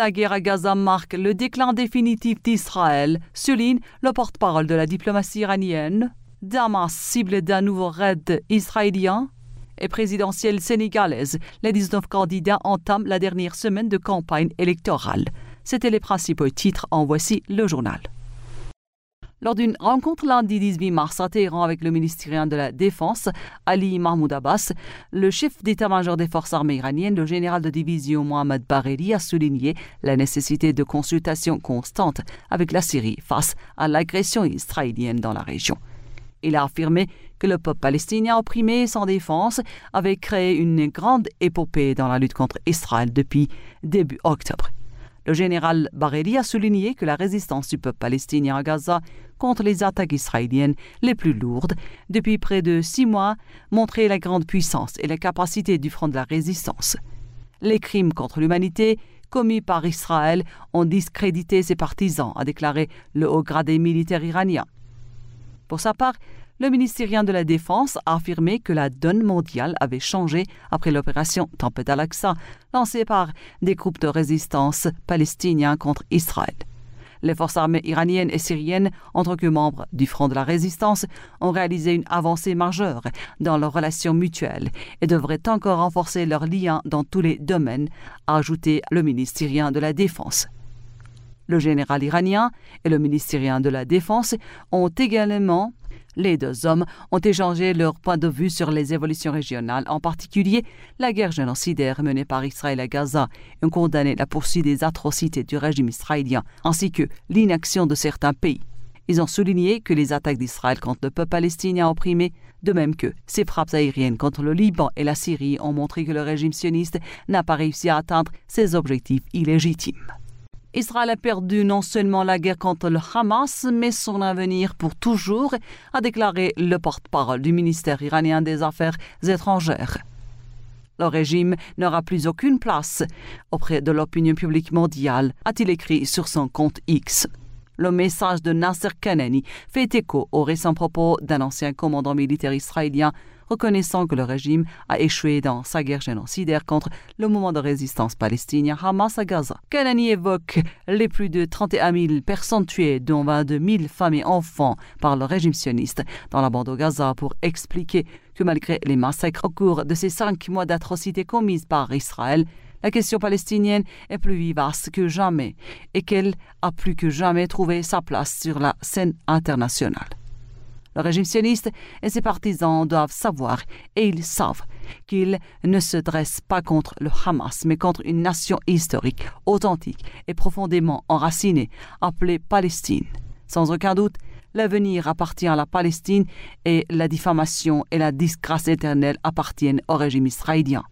La guerre à Gaza marque le déclin définitif d'Israël, souligne le porte-parole de la diplomatie iranienne. Damas cible d'un nouveau raid israélien et présidentielle sénégalaise. Les 19 candidats entament la dernière semaine de campagne électorale. C'étaient les principaux titres. En voici le journal. Lors d'une rencontre lundi 18 mars à Téhéran avec le ministère de la Défense, Ali Mahmoud Abbas, le chef d'état-major des forces armées iraniennes, le général de division Mohammad Bagheri, a souligné la nécessité de consultation constante avec la Syrie face à l'agression israélienne dans la région. Il a affirmé que le peuple palestinien opprimé et sans défense avait créé une grande épopée dans la lutte contre Israël depuis début octobre. Le général Bagheri a souligné que la résistance du peuple palestinien à Gaza contre les attaques israéliennes les plus lourdes depuis près de 6 mois montrait la grande puissance et la capacité du front de la résistance. Les crimes contre l'humanité commis par Israël ont discrédité ses partisans, a déclaré le haut gradé militaire iranien. Pour sa part, le ministère de la Défense a affirmé que la donne mondiale avait changé après l'opération Tempête al-Aqsa, lancée par des groupes de résistance palestiniens contre Israël. Les forces armées iraniennes et syriennes, en tant que membres du Front de la Résistance, ont réalisé une avancée majeure dans leurs relations mutuelles et devraient encore renforcer leurs liens dans tous les domaines, a ajouté le ministre syrien de la Défense. Le général iranien et le ministre syrien de la Défense ont également Les deux hommes ont échangé leur point de vue sur les évolutions régionales, en particulier la guerre génocidaire menée par Israël à Gaza, et ont condamné la poursuite des atrocités du régime israélien, ainsi que l'inaction de certains pays. Ils ont souligné que les attaques d'Israël contre le peuple palestinien opprimé, de même que ses frappes aériennes contre le Liban et la Syrie, ont montré que le régime sioniste n'a pas réussi à atteindre ses objectifs illégitimes. Israël a perdu non seulement la guerre contre le Hamas, mais son avenir pour toujours, a déclaré le porte-parole du ministère iranien des Affaires étrangères. Le régime n'aura plus aucune place auprès de l'opinion publique mondiale, a-t-il écrit sur son compte X. Le message de Nasser Kanani fait écho aux récents propos d'un ancien commandant militaire israélien reconnaissant que le régime a échoué dans sa guerre génocidaire contre le mouvement de résistance palestinien Hamas à Gaza. Kanani évoque les plus de 31 000 personnes tuées, dont 22 000 femmes et enfants, par le régime sioniste dans la bande de Gaza pour expliquer que malgré les massacres au cours de ces 5 mois d'atrocités commises par Israël, la question palestinienne est plus vivace que jamais et qu'elle a plus que jamais trouvé sa place sur la scène internationale. Le régime sioniste et ses partisans doivent savoir, et ils savent, qu'ils ne se dressent pas contre le Hamas, mais contre une nation historique, authentique et profondément enracinée, appelée Palestine. Sans aucun doute, l'avenir appartient à la Palestine et la diffamation et la disgrâce éternelle appartiennent au régime israélien.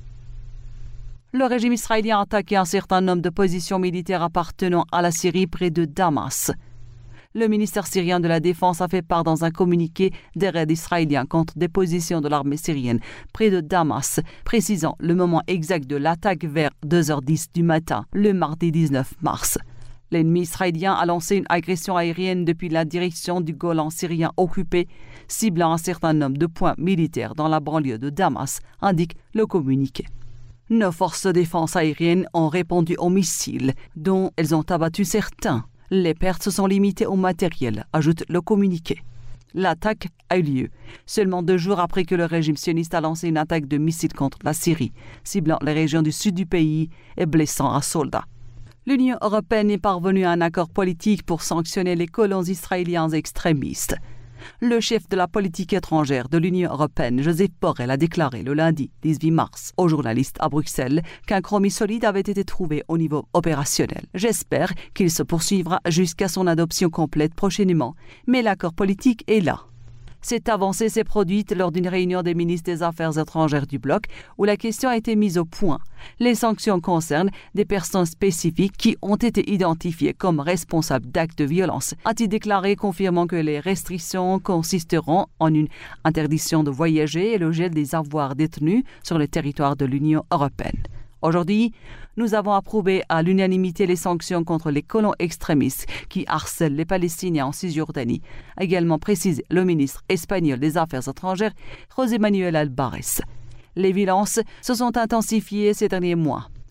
Le régime israélien a attaqué un certain nombre de positions militaires appartenant à la Syrie près de Damas. Le ministère syrien de la Défense a fait part dans un communiqué des raids israéliens contre des positions de l'armée syrienne près de Damas, précisant le moment exact de l'attaque vers 2h10 du matin, le mardi 19 mars. L'ennemi israélien a lancé une agression aérienne depuis la direction du Golan syrien occupé, ciblant un certain nombre de points militaires dans la banlieue de Damas, indique le communiqué. Nos forces de défense aérienne ont répondu aux missiles, dont elles ont abattu certains. Les pertes se sont limitées au matériel, ajoute le communiqué. L'attaque a eu lieu seulement 2 jours après que le régime sioniste a lancé une attaque de missiles contre la Syrie, ciblant les régions du sud du pays et blessant un soldat. L'Union européenne est parvenue à un accord politique pour sanctionner les colons israéliens extrémistes. Le chef de la politique étrangère de l'Union européenne, Josep Borrell, a déclaré le lundi 18 mars aux journalistes à Bruxelles qu'un compromis solide avait été trouvé au niveau opérationnel. J'espère qu'il se poursuivra jusqu'à son adoption complète prochainement, mais l'accord politique est là. Cette avancée s'est produite lors d'une réunion des ministres des Affaires étrangères du bloc où la question a été mise au point. Les sanctions concernent des personnes spécifiques qui ont été identifiées comme responsables d'actes de violence, a-t-il déclaré, confirmant que les restrictions consisteront en une interdiction de voyager et le gel des avoirs détenus sur le territoire de l'Union européenne. Aujourd'hui, nous avons approuvé à l'unanimité les sanctions contre les colons extrémistes qui harcèlent les Palestiniens en Cisjordanie, a également précisé le ministre espagnol des Affaires étrangères, José Manuel Álvarez. Les violences se sont intensifiées ces derniers mois,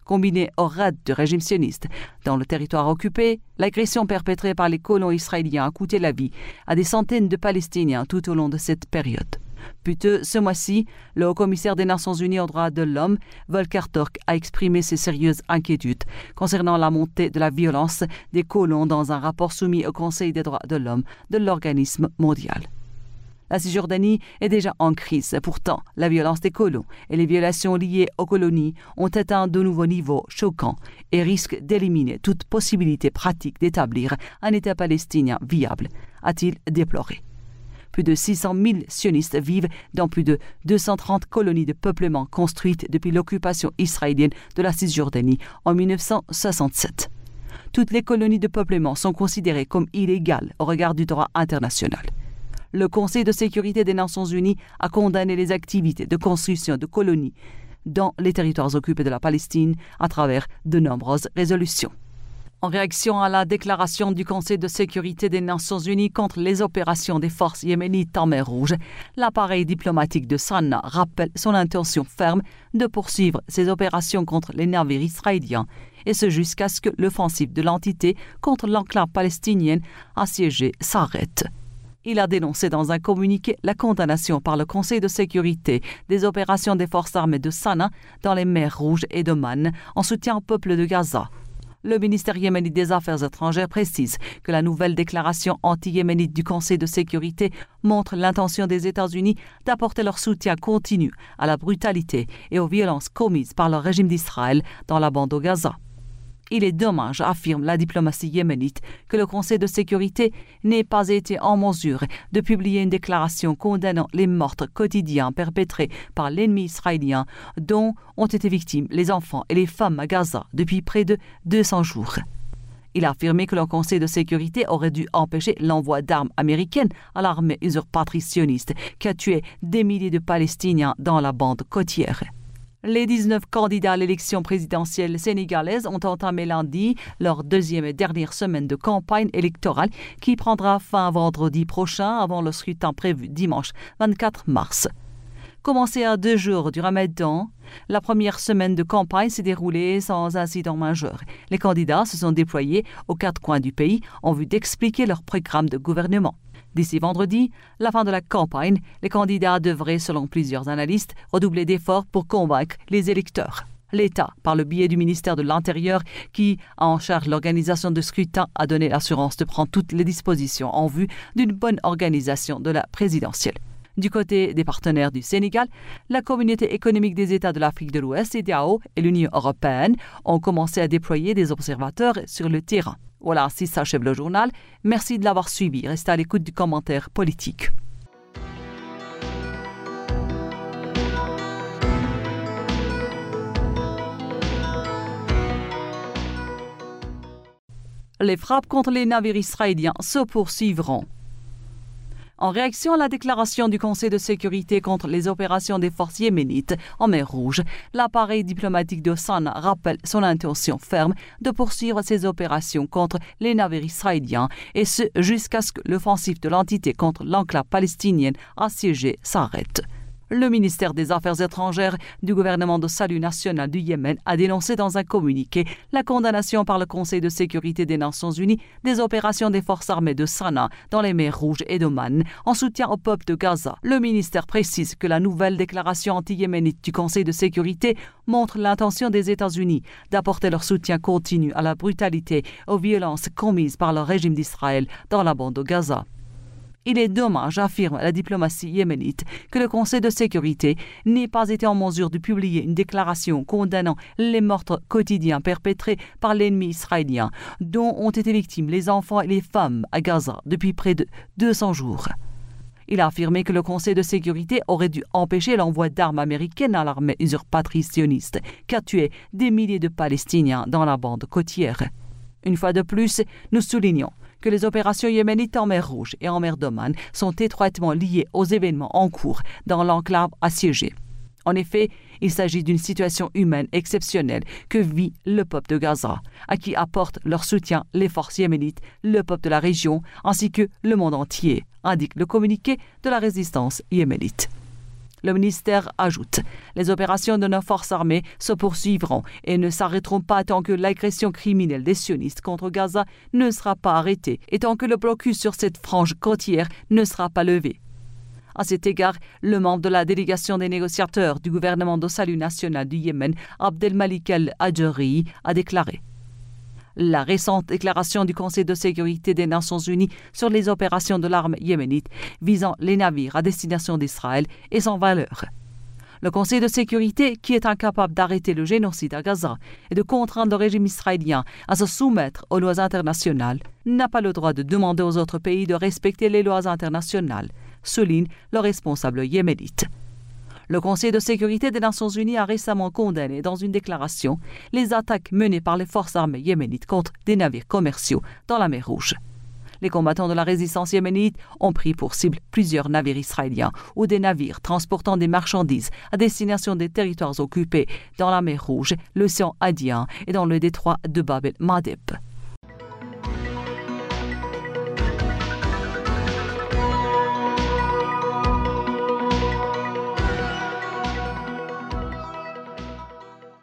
combinée au raid du régime sioniste dans le territoire occupé, l'agression perpétrée par les colons israéliens a coûté la vie à des centaines de Palestiniens tout au long de cette période. Plus tôt, ce mois-ci, le haut-commissaire des Nations Unies aux droits de l'homme, Volker Turk, a exprimé ses sérieuses inquiétudes concernant la montée de la violence des colons dans un rapport soumis au Conseil des droits de l'homme de l'organisme mondial. La Cisjordanie est déjà en crise. Pourtant, la violence des colons et les violations liées aux colonies ont atteint de nouveaux niveaux choquants et risquent d'éliminer toute possibilité pratique d'établir un État palestinien viable, a-t-il déploré. Plus de 600 000 sionistes vivent dans plus de 230 colonies de peuplement construites depuis l'occupation israélienne de la Cisjordanie en 1967. Toutes les colonies de peuplement sont considérées comme illégales au regard du droit international. Le Conseil de sécurité des Nations Unies a condamné les activités de construction de colonies dans les territoires occupés de la Palestine à travers de nombreuses résolutions. En réaction à la déclaration du Conseil de sécurité des Nations Unies contre les opérations des forces yéménites en mer Rouge, l'appareil diplomatique de Sanaa rappelle son intention ferme de poursuivre ses opérations contre les navires israéliens, et ce jusqu'à ce que l'offensive de l'entité contre l'enclave palestinienne assiégée s'arrête. Il a dénoncé dans un communiqué la condamnation par le Conseil de sécurité des opérations des forces armées de Sanaa dans les mers Rouges et d'Oman en soutien au peuple de Gaza. Le ministère yéménite des Affaires étrangères précise que la nouvelle déclaration anti-yéménite du Conseil de sécurité montre l'intention des États-Unis d'apporter leur soutien continu à la brutalité et aux violences commises par le régime d'Israël dans la bande de Gaza. Il est dommage, affirme la diplomatie yéménite, que le Conseil de sécurité n'ait pas été en mesure de publier une déclaration condamnant les meurtres quotidiens perpétrés par l'ennemi israélien dont ont été victimes les enfants et les femmes à Gaza depuis près de 200 jours. Il a affirmé que le Conseil de sécurité aurait dû empêcher l'envoi d'armes américaines à l'armée usurpatrice sioniste qui a tué des milliers de Palestiniens dans la bande côtière. Les 19 candidats à l'élection présidentielle sénégalaise ont entamé lundi leur deuxième et dernière semaine de campagne électorale qui prendra fin vendredi prochain avant le scrutin prévu dimanche 24 mars. Commencée à 2 jours du Ramadan, la première semaine de campagne s'est déroulée sans incident majeur. Les candidats se sont déployés aux 4 coins du pays en vue d'expliquer leur programme de gouvernement. D'ici vendredi, la fin de la campagne, les candidats devraient, selon plusieurs analystes, redoubler d'efforts pour convaincre les électeurs. L'État, par le biais du ministère de l'Intérieur, qui a en charge l'organisation de scrutin, a donné l'assurance de prendre toutes les dispositions en vue d'une bonne organisation de la présidentielle. Du côté des partenaires du Sénégal, la Communauté économique des États de l'Afrique de l'Ouest, CEDEAO, et l'Union européenne ont commencé à déployer des observateurs sur le terrain. Voilà, ainsi s'achève le journal. Merci de l'avoir suivi. Restez à l'écoute du commentaire politique. Les frappes contre les navires israéliens se poursuivront. En réaction à la déclaration du Conseil de sécurité contre les opérations des forces yéménites en mer Rouge, l'appareil diplomatique de Sanaa rappelle son intention ferme de poursuivre ses opérations contre les navires israéliens, et ce jusqu'à ce que l'offensive de l'entité contre l'enclave palestinienne assiégée s'arrête. Le ministère des Affaires étrangères du gouvernement de salut national du Yémen a dénoncé dans un communiqué la condamnation par le Conseil de sécurité des Nations Unies des opérations des forces armées de Sanaa dans les mers Rouges et d'Oman en soutien au peuple de Gaza. Le ministère précise que la nouvelle déclaration anti-yéménite du Conseil de sécurité montre l'intention des États-Unis d'apporter leur soutien continu à la brutalité et aux violences commises par le régime d'Israël dans la bande de Gaza. Il est dommage, affirme la diplomatie yéménite, que le Conseil de sécurité n'ait pas été en mesure de publier une déclaration condamnant les meurtres quotidiens perpétrés par l'ennemi israélien, dont ont été victimes les enfants et les femmes à Gaza depuis près de 200 jours. Il a affirmé que le Conseil de sécurité aurait dû empêcher l'envoi d'armes américaines à l'armée usurpatrice sioniste, qui a tué des milliers de Palestiniens dans la bande côtière. Une fois de plus, nous soulignons que les opérations yéménites en mer Rouge et en mer d'Oman sont étroitement liées aux événements en cours dans l'enclave assiégée. En effet, il s'agit d'une situation humaine exceptionnelle que vit le peuple de Gaza, à qui apportent leur soutien les forces yéménites, le peuple de la région, ainsi que le monde entier, indique le communiqué de la résistance yéménite. Le ministère ajoute « Les opérations de nos forces armées se poursuivront et ne s'arrêteront pas tant que l'agression criminelle des sionistes contre Gaza ne sera pas arrêtée et tant que le blocus sur cette frange côtière ne sera pas levé. » À cet égard, le membre de la délégation des négociateurs du gouvernement de salut national du Yémen, Abdelmalik El-Hadjari, a déclaré la récente déclaration du Conseil de sécurité des Nations unies sur les opérations de l'armée yéménite visant les navires à destination d'Israël est sans valeur. Le Conseil de sécurité, qui est incapable d'arrêter le génocide à Gaza et de contraindre le régime israélien à se soumettre aux lois internationales, n'a pas le droit de demander aux autres pays de respecter les lois internationales, souligne le responsable yéménite. Le Conseil de sécurité des Nations unies a récemment condamné dans une déclaration les attaques menées par les forces armées yéménites contre des navires commerciaux dans la mer Rouge. Les combattants de la résistance yéménite ont pris pour cible plusieurs navires israéliens ou des navires transportant des marchandises à destination des territoires occupés dans la mer Rouge, l'océan Indien et dans le détroit de Bab el-Mandeb.